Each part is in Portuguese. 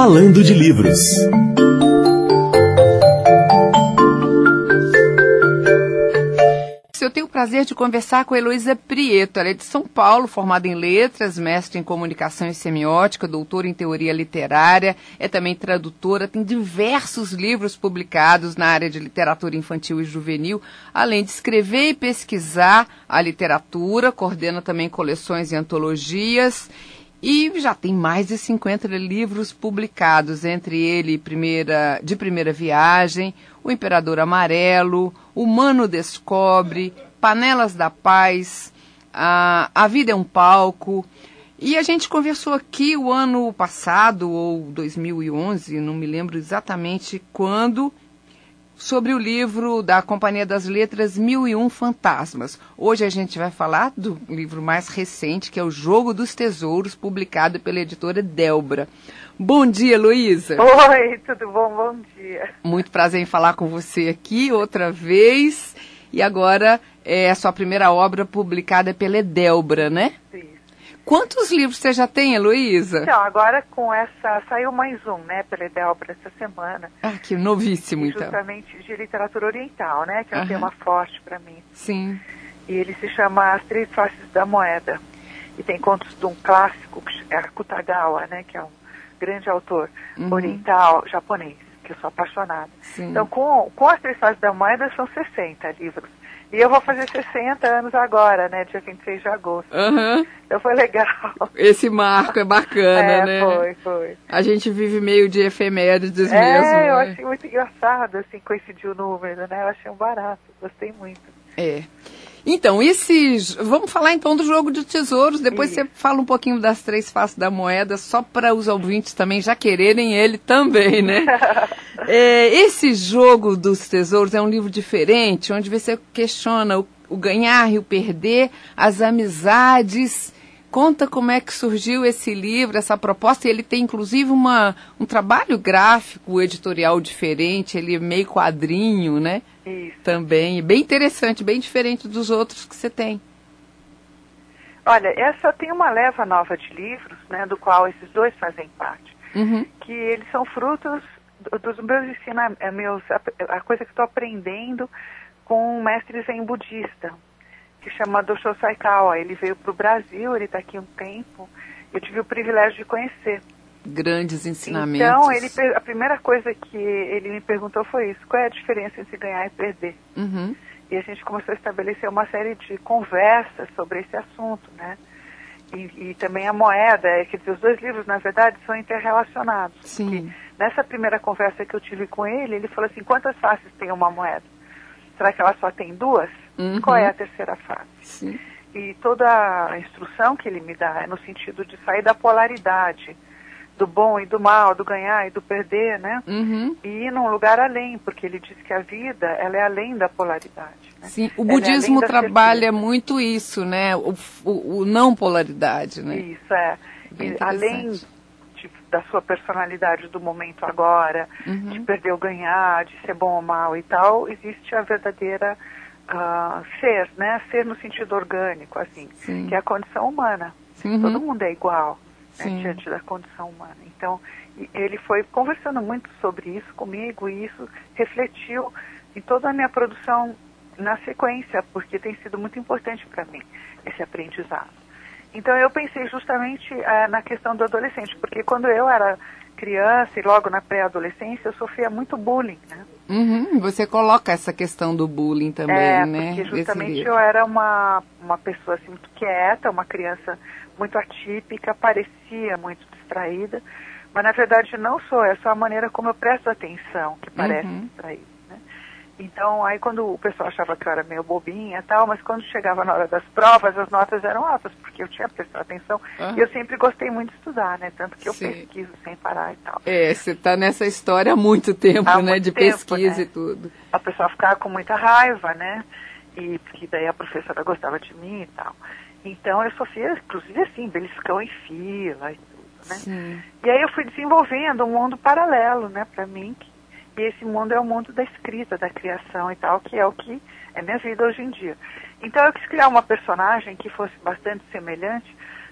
Falando de Livros. Eu tenho o prazer de conversar com a Heloísa Prieto. Ela é de São Paulo, formada em letras, mestre em comunicação e semiótica, doutora em teoria literária, é também tradutora, tem diversos livros publicados na área de literatura infantil e juvenil, além de escrever e pesquisar a literatura, coordena também coleções e antologias, e já tem mais de 50 livros publicados, entre ele De Primeira Viagem, O Imperador Amarelo, Humano Descobre, Panelas da Paz, A Vida é um Palco. E a gente conversou aqui o ano passado, ou 2011, não me lembro exatamente quando, sobre o livro da Companhia das Letras 1001 Fantasmas. Hoje a gente vai falar do livro mais recente, que é O Jogo dos Tesouros, publicado pela editora Delbra. Bom dia, Heloísa. Oi, tudo bom? Bom dia. Muito prazer em falar com você aqui outra vez. E agora é a sua primeira obra publicada pela Delbra, né? Isso. Quantos livros você já tem, Heloísa? Então, agora com essa, saiu mais um, né, pela Delbra essa semana. Ah, que novíssimo, então. Justamente de literatura oriental, né, que é um tema forte para mim. Sim. E ele se chama As Três Faces da Moeda. E tem contos de um clássico, que é Akutagawa, né, que é um grande autor oriental japonês, que eu sou apaixonada. Sim. Então, com As Três Faces da Moeda são 60 livros. E eu vou fazer 60 anos agora, né, dia 26 de agosto. Então foi legal. Esse marco é bacana, né? Foi. A gente vive meio de efemérides mesmo. Eu né? achei muito engraçado, assim, coincidir o número, né? Eu achei um barato, gostei muito. Então, vamos falar então do Jogo de Tesouros, depois você fala um pouquinho das Três Faces da Moeda, só para os ouvintes também já quererem ele também, né? Esse Jogo dos Tesouros é um livro diferente, onde você questiona o ganhar e o perder, as amizades. Conta como é que surgiu esse livro, essa proposta, e ele tem inclusive um trabalho gráfico, editorial diferente, ele é meio quadrinho, né? Isso. Também, bem interessante, bem diferente dos outros que você tem. Olha, essa tem uma leva nova de livros, né, do qual esses dois fazem parte, que eles são frutos dos meus ensinamentos, a coisa que estou aprendendo com um mestre zen budista, que chama Dosho Saikawa. Ele veio para o Brasil, ele está aqui um tempo, eu tive o privilégio de conhecer. Grandes ensinamentos. Então, a primeira coisa que ele me perguntou foi isso: qual é a diferença entre ganhar e perder? E a gente começou a estabelecer uma série de conversas sobre esse assunto, né? E também a moeda, quer dizer, os dois livros, na verdade, são interrelacionados. Sim. Nessa primeira conversa que eu tive com ele falou assim: quantas faces tem uma moeda? Será que ela só tem duas? Qual é a terceira face? Sim. E toda a instrução que ele me dá é no sentido de sair da polaridade, do bom e do mal, do ganhar e do perder, né? E ir num lugar além, porque ele diz que a vida, ela é além da polaridade. Né? Sim, o budismo trabalha muito isso, né? O não polaridade, né? Isso, além da sua personalidade do momento agora, de perder ou ganhar, de ser bom ou mal e tal, existe a verdadeira ser, né? Ser no sentido orgânico, assim, que é a condição humana. Todo mundo é igual. Diante da condição humana. Então, ele foi conversando muito sobre isso comigo, e isso refletiu em toda a minha produção na sequência, porque tem sido muito importante para mim, esse aprendizado. Então, eu pensei justamente na questão do adolescente, porque quando eu era criança e logo na pré-adolescência, eu sofria muito bullying, né? Você coloca essa questão do bullying também, né? Porque justamente eu era uma pessoa assim, muito quieta, uma criança muito atípica, parecia muito distraída, mas na verdade não sou, é só a maneira como eu presto atenção que parece distraída, né? Então, aí quando o pessoal achava que eu era meio bobinha e tal, mas quando chegava na hora das provas, as notas eram altas, porque eu tinha prestado atenção, e eu sempre gostei muito de estudar, né? Tanto que eu pesquiso sem parar e tal. Você está nessa história há muito tempo, né? De pesquisa, né? E tudo. A pessoa ficava com muita raiva, né? E porque daí a professora gostava de mim e tal. Então eu sofria, inclusive assim, beliscão em fila e tudo, né? Sim. E aí eu fui desenvolvendo um mundo paralelo, né, para mim, e esse mundo é o mundo da escrita, da criação e tal, que é o que é minha vida hoje em dia. Então eu quis criar uma personagem que fosse bastante semelhante,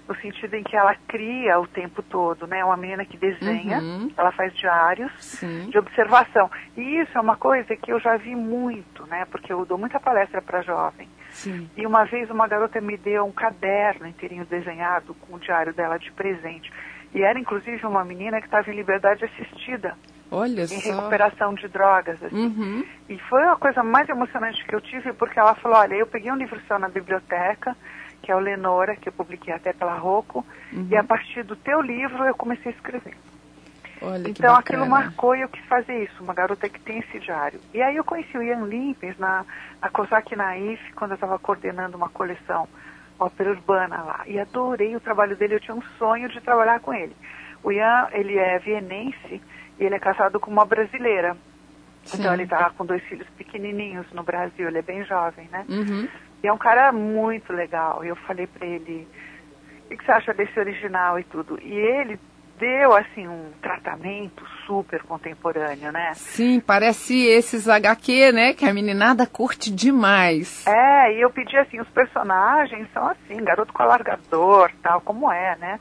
no sentido em que ela cria o tempo todo, né? É uma menina que desenha, ela faz diários de observação. E isso é uma coisa que eu já vi muito, né? Porque eu dou muita palestra para jovem. Sim. E uma vez uma garota me deu um caderno inteirinho desenhado com o diário dela de presente. E era inclusive uma menina que estava em liberdade assistida. Olha em só. recuperação de drogas, assim. E foi a coisa mais emocionante que eu tive, porque ela falou, olha, eu peguei um livro seu na biblioteca, que é o Lenora, que eu publiquei até pela Rocco, e a partir do teu livro eu comecei a escrever. Olha, então aquilo marcou e eu quis fazer isso, uma garota que tem esse diário. E aí eu conheci o Ian Limpens na Cosaque Naif, quando eu estava coordenando uma coleção ópera urbana lá. E adorei o trabalho dele, eu tinha um sonho de trabalhar com ele. O Ian, ele é vienense, e ele é casado com uma brasileira. Sim. Então ele está com 2 filhos pequenininhos no Brasil, ele é bem jovem, né? E é um cara muito legal. E eu falei para ele, o que você acha desse original e tudo? E ele deu, assim, um tratamento super contemporâneo, né? Sim, parece esses HQ, né? Que a meninada curte demais. E eu pedi assim, os personagens são assim, garoto com alargador, tal, como é, né?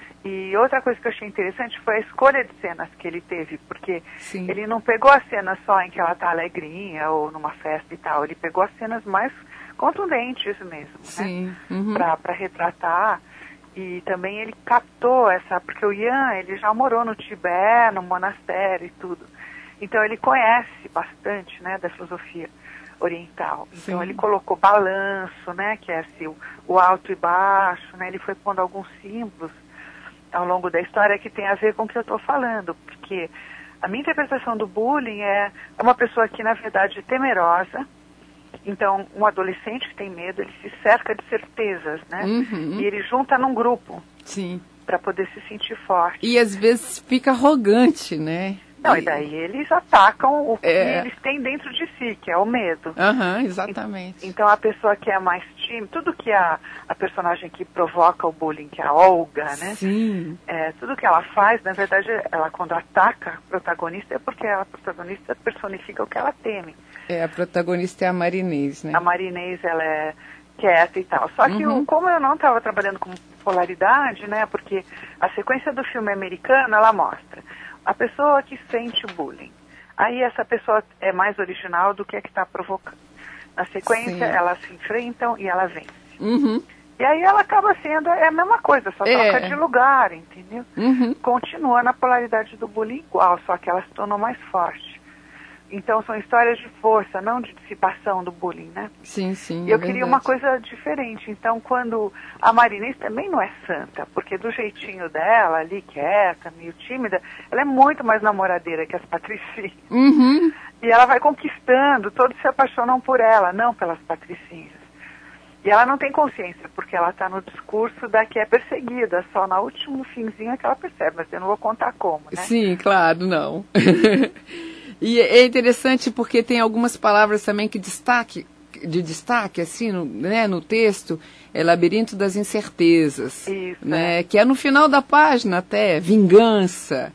E outra coisa que eu achei interessante foi a escolha de cenas que ele teve, porque ele não pegou as cenas só em que ela tá alegrinha ou numa festa e tal, ele pegou as cenas mais contundentes mesmo, né? Pra retratar. E também ele captou porque o Ian, ele já morou no Tibete, no monastério e tudo. Então ele conhece bastante, né, da filosofia oriental. Então ele colocou balanço, né, que é assim, o alto e baixo, né, ele foi pondo alguns símbolos ao longo da história que tem a ver com o que eu estou falando, porque a minha interpretação do bullying é uma pessoa que, na verdade, é temerosa. Então, um adolescente que tem medo, ele se cerca de certezas, né? E ele junta num grupo para poder se sentir forte. E às vezes fica arrogante, né? Não, e daí eles atacam o que eles têm dentro de si, que é o medo. Exatamente. Então a pessoa que é mais tímida, tudo que a personagem que provoca o bullying, que é a Olga, né? Sim. Tudo que ela faz, na verdade, ela quando ataca a protagonista é porque a protagonista personifica o que ela teme. A protagonista é a Marinês, né? A Marinês, ela é quieta e tal. Só que como eu não estava trabalhando com polaridade, né? Porque a sequência do filme americano, ela mostra a pessoa que sente bullying. Aí essa pessoa é mais original do que a que está provocando. Na sequência, elas se enfrentam e ela vence. E aí ela acaba sendo a mesma coisa, só troca de lugar, entendeu? Continua na polaridade do bullying igual, só que ela se tornou mais forte. Então são histórias de força, não de dissipação do bullying, né? Sim, sim. E eu queria uma coisa diferente. Então, quando a Marinês também não é santa, porque do jeitinho dela, ali, quieta, meio tímida, ela é muito mais namoradeira que as patricinhas. E ela vai conquistando, todos se apaixonam por ela, não pelas patricinhas. E ela não tem consciência, porque ela está no discurso da que é perseguida, só no último finzinho é que ela percebe, mas eu não vou contar como, né? Sim, claro, não. E é interessante porque tem algumas palavras também que de destaque, assim, no texto, é Labirinto das Incertezas. Isso, né? Que é no final da página até, vingança.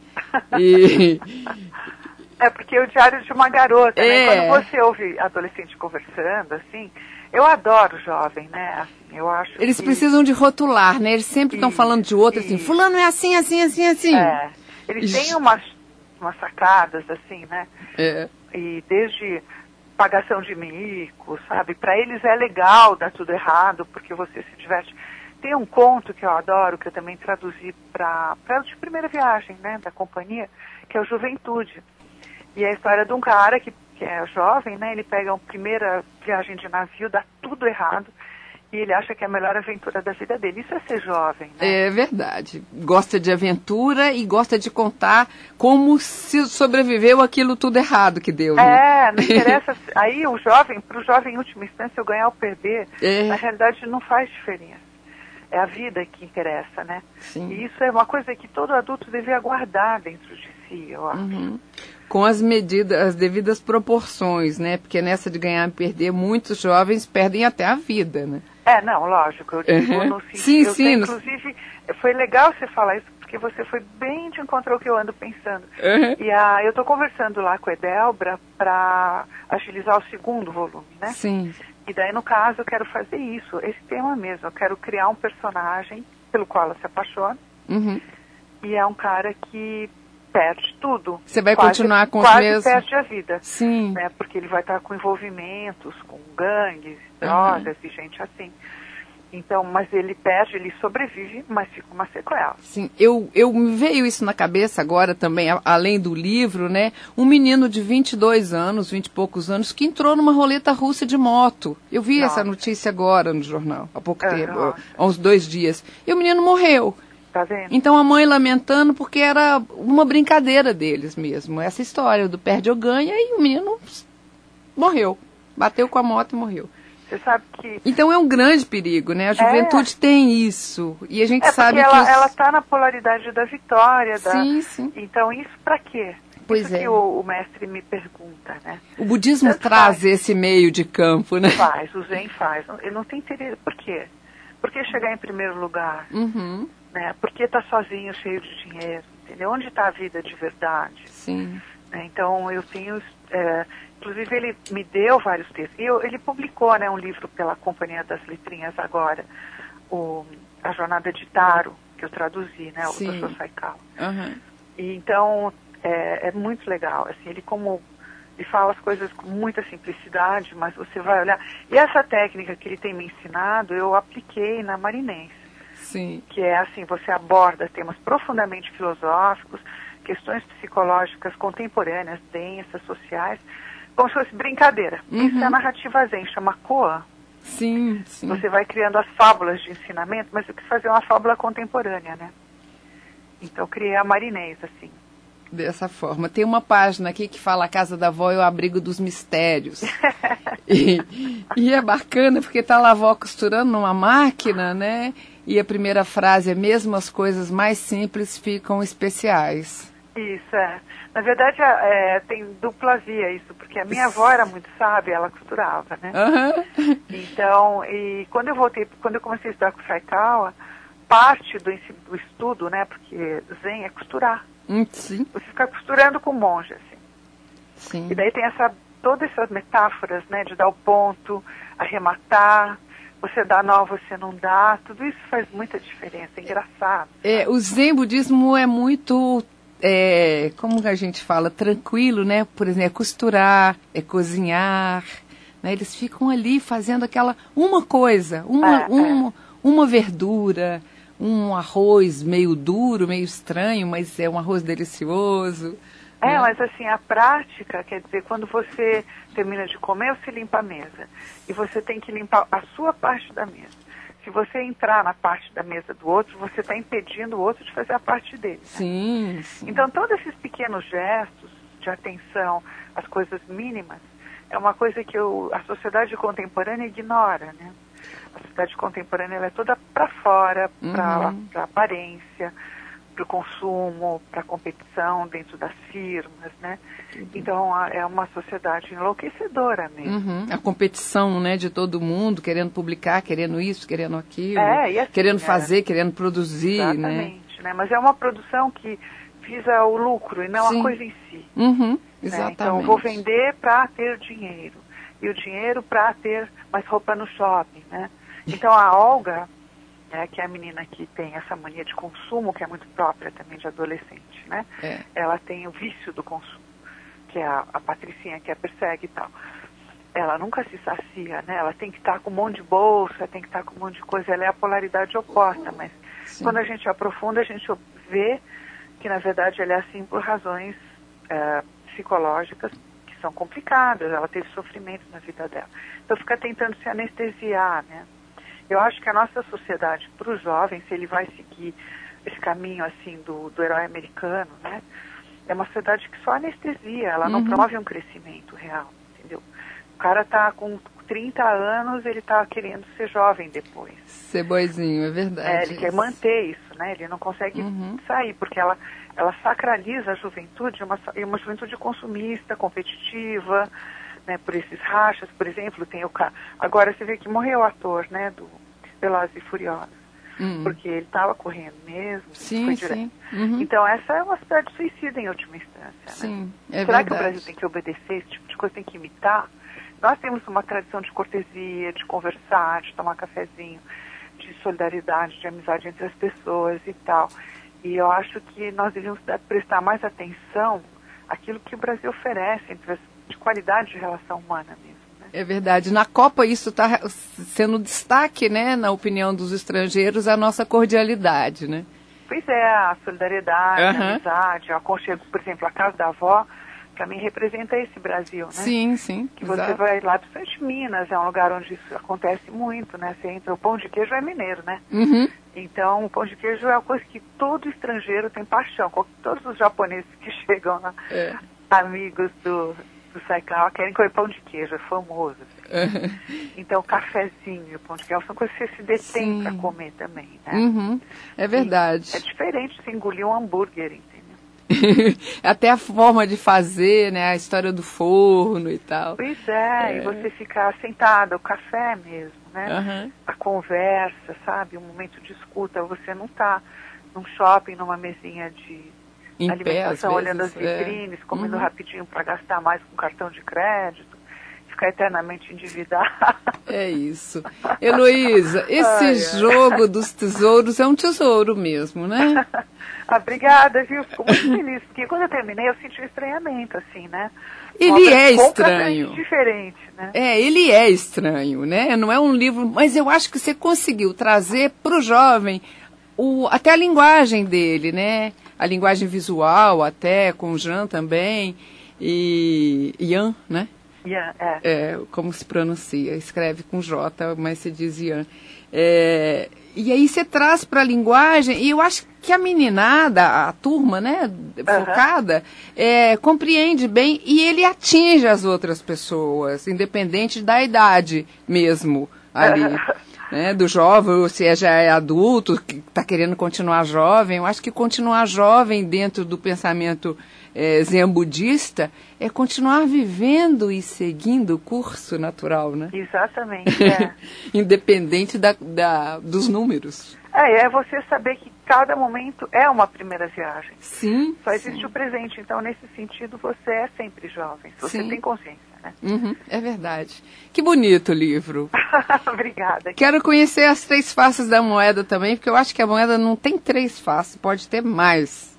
Porque é o diário de uma garota, né? Quando você ouve adolescente conversando, assim, eu adoro jovem, né? Assim, eu acho Eles precisam de rotular, né? Eles sempre estão falando de outro, assim, fulano é assim, assim, assim, assim. Eles têm umas sacadas, assim, né? E desde pagação de mico, sabe? Para eles é legal dar tudo errado, porque você se diverte. Tem um conto que eu adoro, que eu também traduzi para de primeira viagem, né? Da companhia, que é o Juventude. E é a história de um cara que é jovem, né? Ele pega a primeira viagem de navio, dá tudo errado, e ele acha que é a melhor aventura da vida dele. Isso é ser jovem, né? É verdade. Gosta de aventura e gosta de contar como se sobreviveu aquilo tudo errado que deu. Né? Não interessa. Aí para o jovem em última instância, eu ganhar ou perder, na realidade não faz diferença. É a vida que interessa, né? Sim. E isso é uma coisa que todo adulto devia guardar dentro de si, eu acho. Com as devidas proporções, né? Porque nessa de ganhar e perder, muitos jovens perdem até a vida, né? Não, lógico. Eu digo no sentido... Sim. Inclusive, foi legal você falar isso, porque você foi bem de encontro ao que eu ando pensando. E eu estou conversando lá com a Edelbra para agilizar o 2º volume, né? Sim. E daí, no caso, eu quero fazer isso, esse tema mesmo. Eu quero criar um personagem pelo qual ela se apaixona. E é um cara que perde tudo. Você vai continuar com os mesmos... Quase perde a vida. Sim. Né? Porque ele vai estar com envolvimentos, com gangues, drogas e gente assim. Então, mas ele perde, ele sobrevive, mas fica uma sequela. Sim, me veio isso na cabeça agora também, além do livro, né? Um menino de 22 anos, 20 e poucos anos, que entrou numa roleta russa de moto. Eu vi essa notícia agora no jornal, há pouco tempo, há uns 2 dias. E o menino morreu. Tá vendo? Então a mãe lamentando porque era uma brincadeira deles mesmo. Essa história do perde ou ganha e o menino morreu. Bateu com a moto e morreu. Você sabe que... Então é um grande perigo, né? A juventude tem isso. E a gente sabe que... ela está na polaridade da vitória. Sim, sim. Então isso para quê? Pois isso que o mestre me pergunta, né? O budismo traz esse meio de campo, né? Faz, o Zen faz. Ele não tem interesse. Por quê? Por que chegar em primeiro lugar? Né? Por que tá sozinho, cheio de dinheiro? Entendeu? Onde está a vida de verdade? Sim. Então eu tenho... inclusive ele me deu vários textos. Ele publicou, né, um livro pela Companhia das Letrinhas agora, A Jornada de Taro, que eu traduzi, né, o Dr. Saikawa. E então é muito legal. Assim, ele fala as coisas com muita simplicidade, mas você vai olhar. E essa técnica que ele tem me ensinado, eu apliquei na Marinense. Sim. Que é assim, você aborda temas profundamente filosóficos, questões psicológicas contemporâneas, densas, sociais, como se fosse brincadeira. Isso é a narrativa Zen, chama Koan. Sim, sim. Você vai criando as fábulas de ensinamento, mas eu quis fazer uma fábula contemporânea, né? Então eu criei a Marinês, assim. Dessa forma. Tem uma página aqui que fala: a casa da avó é o abrigo dos mistérios. e é bacana porque tá lá a avó costurando numa máquina, né? E a primeira frase é: mesmo as coisas mais simples ficam especiais. Isso, Na verdade, tem dupla via isso, porque a minha avó era muito sábia, ela costurava, né? Então, e quando eu comecei a estudar com o Saikawa, parte do estudo, né? Porque Zen é costurar. Sim. Você fica costurando com monge, assim. Sim. E daí tem todas essas metáforas, né? De dar o ponto, arrematar, você dá nó, você não dá. Tudo isso faz muita diferença, é engraçado. O Zen budismo é muito, como a gente fala, tranquilo, né? Por exemplo, é costurar, é cozinhar, né? Eles ficam ali fazendo uma coisa, uma verdura, um arroz meio duro, meio estranho, mas é um arroz delicioso. Né? Mas assim, a prática, quer dizer, quando você termina de comer, você limpa a mesa. E você tem que limpar a sua parte da mesa. Se você entrar na parte da mesa do outro, você está impedindo o outro de fazer a parte dele. Né? Sim, sim. Então, todos esses pequenos gestos de atenção, as coisas mínimas, é uma coisa que a sociedade contemporânea ignora, né? A sociedade contemporânea ela é toda para fora, para a aparência, para o consumo, para a competição dentro das firmas, né? Então é uma sociedade enlouquecedora mesmo. A competição, né, de todo mundo, querendo publicar, querendo isso, querendo aquilo, e assim, querendo fazer, querendo produzir, exatamente, né? Mas é uma produção que visa o lucro e não a coisa em si. Exatamente. Então vou vender para ter dinheiro e o dinheiro para ter mais roupa no shopping, né? Então a Olga, que é a menina que tem essa mania de consumo, que é muito própria também de adolescente, né? Ela tem o vício do consumo, que é a Patricinha que a persegue e tal. Ela nunca se sacia, né? Ela tem que estar com um monte de bolsa, tem que estar com um monte de coisa. Ela é a polaridade oposta, mas quando a gente aprofunda, a gente vê que, na verdade, ela é assim por razões psicológicas que são complicadas. Ela teve sofrimento na vida dela. Então fica tentando se anestesiar, né? Eu acho que a nossa sociedade, para o jovem, se ele vai seguir esse caminho assim do herói americano, né? É uma sociedade que só anestesia, ela não promove um crescimento real, entendeu? O cara tá com 30 anos, ele tá querendo ser jovem depois. Ser boizinho, é verdade. Ele quer manter isso, né? Ele não consegue sair, porque ela sacraliza a juventude, uma juventude consumista, competitiva, né, por esses rachas, por exemplo, tem agora você vê que morreu o ator, né, do Velozes e Furiosos, porque ele estava correndo mesmo, foi direto. Então essa é uma cidade suicida em última instância, sim, né? Será que o Brasil tem que obedecer esse tipo de coisa, tem que imitar? Nós temos uma tradição de cortesia, de conversar, de tomar cafezinho, de solidariedade, de amizade entre as pessoas e tal. E eu acho que nós devíamos prestar mais atenção àquilo que o Brasil oferece, de qualidade de relação humana mesmo. Né? É verdade. Na Copa isso está sendo destaque, né, na opinião dos estrangeiros, a nossa cordialidade, né? Pois é, a solidariedade, a amizade, o aconchego, por exemplo, a casa da avó, para mim representa esse Brasil, né? Sim, sim. Que você vai lá, principalmente Minas, é um lugar onde isso acontece muito, né? Você entra, o pão de queijo é mineiro, né? Uhum. Então, o pão de queijo é uma coisa que todo estrangeiro tem paixão. Todos os japoneses que chegam lá, amigos do Saikawa, querem comer pão de queijo, é famoso. Então, cafezinho e pão de queijo são coisas que você se detém para comer também, né? Uhum. É verdade. É diferente de você engolir um hambúrguer, entendeu? Até a forma de fazer, né? A história do forno e tal. Pois é, e você ficar sentada, o café mesmo, né? A conversa, sabe? Um momento de escuta. Você não está num shopping, numa mesinha de alimentação, olhando as vitrines, comendo rapidinho para gastar mais com cartão de crédito, ficar eternamente endividado. É isso. Heloísa, esse jogo dos tesouros é um tesouro mesmo, né? Obrigada, viu? Fico muito feliz, porque quando eu terminei eu senti um estranhamento, assim, né? Ele é estranho. Diferente, né? Ele é estranho, né? Não é um livro, mas eu acho que você conseguiu trazer para o jovem até a linguagem dele, né? A linguagem visual, até com o Jean também, e Ian, né? Ian, como se pronuncia, escreve com J, mas se diz Ian. E aí você traz para a linguagem, e eu acho que a meninada, a turma, né, focada, compreende bem e ele atinge as outras pessoas, independente da idade mesmo ali. Né, do jovem, ou se já é adulto, que está querendo continuar jovem. Eu acho que continuar jovem dentro do pensamento zen budista é continuar vivendo e seguindo o curso natural, né? Exatamente, Independente dos números. É você saber que cada momento é uma primeira viagem. Sim. Só existe o presente. Então, nesse sentido, você é sempre jovem. Você tem consciência, né? É verdade. Que bonito o livro. Obrigada. Quero conhecer as 3 faces da moeda também, porque eu acho que a moeda não tem 3 faces, pode ter mais.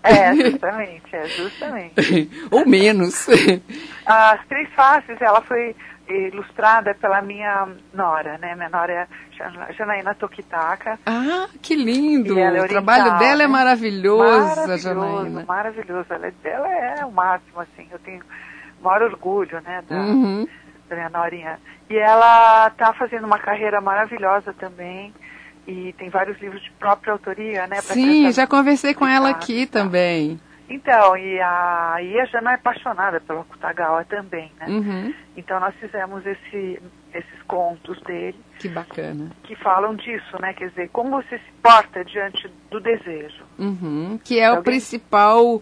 Justamente. Ou menos. As 3 faces, ela foi ilustrada pela minha nora, né? Minha nora é Janaína Tokitaka. Ah, que lindo! O trabalho dela é maravilhoso, Janaína. Maravilhoso. Ela é o máximo, assim. Eu tenho o maior orgulho, né, da minha norinha. E ela está fazendo uma carreira maravilhosa também. E tem vários livros de própria autoria, né? Sim, já conversei com ela aqui também. Então, e a Jana é apaixonada pelo Akutagawa também, né? Então nós fizemos esses contos dele. Que bacana. Que falam disso, né? Quer dizer, como você se porta diante do desejo. Que é a principal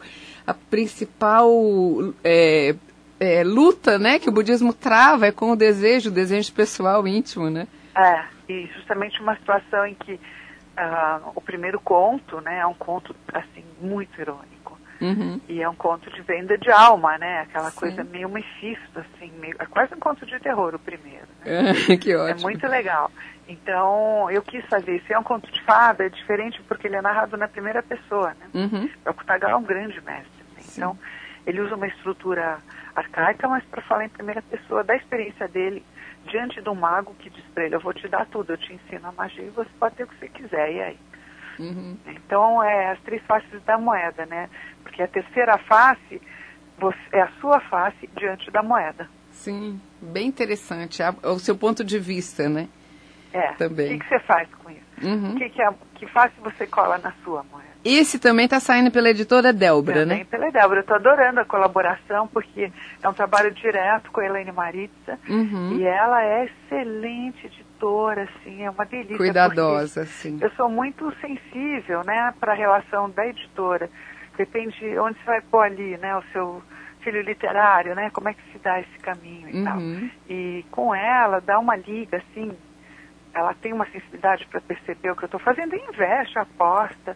luta, né? Que o budismo trava com o desejo pessoal íntimo, né? E justamente uma situação em que o primeiro conto, né? É um conto, assim, muito irônico. E é um conto de venda de alma, né? Aquela coisa meio Mefisto, assim, é quase um conto de terror o primeiro. Né? Que ótimo. É muito legal. Então, eu quis saber se é um conto de fada, é diferente porque ele é narrado na primeira pessoa, né? O Akutagawa é um grande mestre. Né? Então, ele usa uma estrutura arcaica, mas para falar em primeira pessoa da experiência dele diante de um mago que diz para ele, eu vou te dar tudo, eu te ensino a magia e você pode ter o que você quiser, e aí? Então, as 3 faces da moeda, né? Porque a terceira face é a sua face diante da moeda. Sim, bem interessante. O seu ponto de vista, né? Também. O que você faz com isso? Que face você cola na sua moeda? Esse também está saindo pela editora Delbra, também, né? Pela Delbra. Eu estou adorando a colaboração, porque é um trabalho direto com a Elaine Maritza. E ela é excelente editora, assim, é uma delícia. Cuidadosa, sim. Eu sou muito sensível, né, para a relação da editora. Depende onde você vai pôr ali, né, o seu filho literário, né, como é que se dá esse caminho e tal. E com ela, dá uma liga, assim, ela tem uma sensibilidade para perceber o que eu estou fazendo e investe, aposta.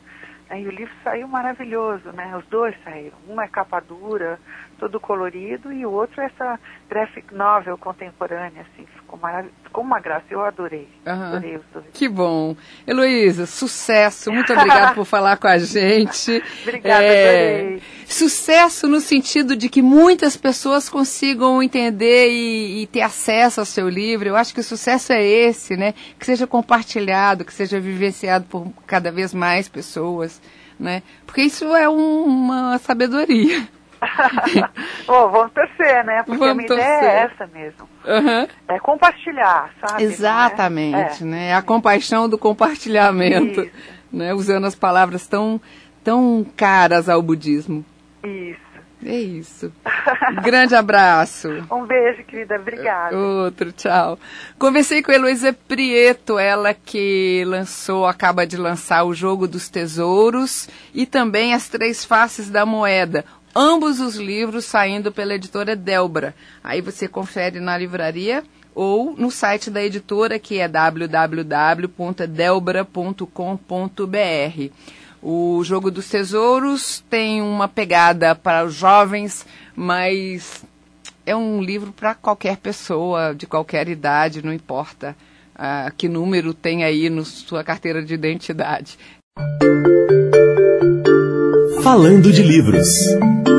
E o livro saiu maravilhoso, né? Os dois saíram. Um é capa dura, todo colorido, e o outro é essa graphic novel contemporânea, assim, ficou uma graça, eu adorei. Adorei os dois. Que bom. Heloísa, sucesso, muito obrigada por falar com a gente. Obrigada, adorei. Sucesso no sentido de que muitas pessoas consigam entender e ter acesso ao seu livro. Eu acho que o sucesso é esse, né? Que seja compartilhado, que seja vivenciado por cada vez mais pessoas, né? Porque isso é uma sabedoria. Vamos torcer, né? Porque a minha ideia é essa mesmo. É compartilhar, sabe? Exatamente, né? A compaixão do compartilhamento, né? Usando as palavras tão caras ao budismo. Isso. É isso. Grande abraço. Um beijo, querida. Obrigada. Outro, tchau. Conversei com a Heloísa Prieto, ela que acaba de lançar O Jogo dos Tesouros e também As Três Faces da Moeda. Ambos os livros saindo pela editora Delbra. Aí você confere na livraria ou no site da editora, que é www.delbra.com.br. O Jogo dos Tesouros tem uma pegada para os jovens, mas é um livro para qualquer pessoa, de qualquer idade, não importa que número tem aí na sua carteira de identidade. Falando de livros.